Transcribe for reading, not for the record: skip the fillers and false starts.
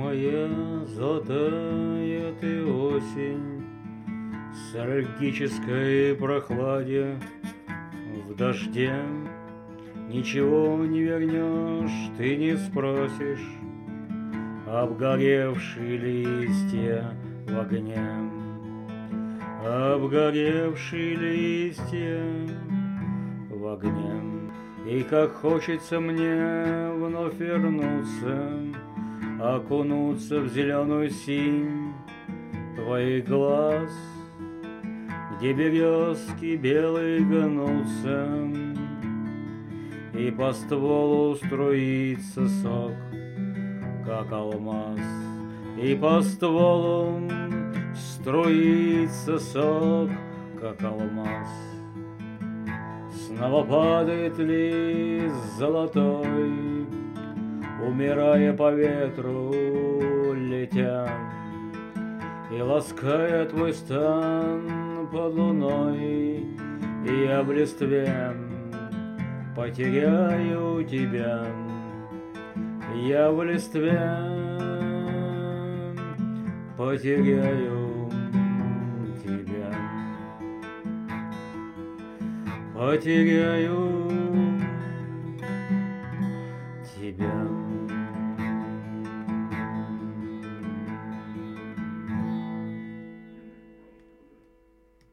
моя золотая ты осень, с ностальгической прохладе в дожде. Ничего не вернешь, ты не спросишь, обгоревшие листья в огне, обгоревшие листья в огне. И как хочется мне вновь вернуться, окунуться в зеленую синь твоих глаз, где березки белые гнутся, и по стволу струится сок, как алмаз, и по стволу струится сок, как алмаз. Снова падает лист золотой, умирая по ветру, летя, и лаская твой стан под луной, и я в листве потеряю тебя, я в листве потеряю тебя, потеряю